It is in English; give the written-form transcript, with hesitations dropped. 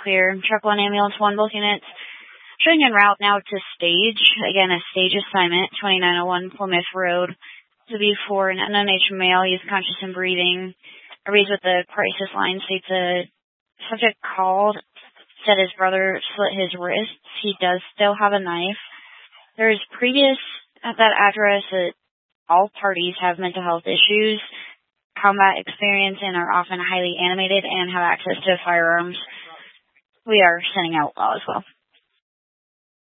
clear. Truck 1, Ambulance 1, both units. Showing en route now to stage. Again, a stage assignment, 2901 Plymouth Road. To be for an unknown nature male, he's conscious and breathing. A reads with the crisis line states a subject called, said his brother slit his wrists. He does still have a knife. There is previous at that address that all parties have mental health issues, combat experience, and are often highly animated and have access to firearms. We are sending out law as well.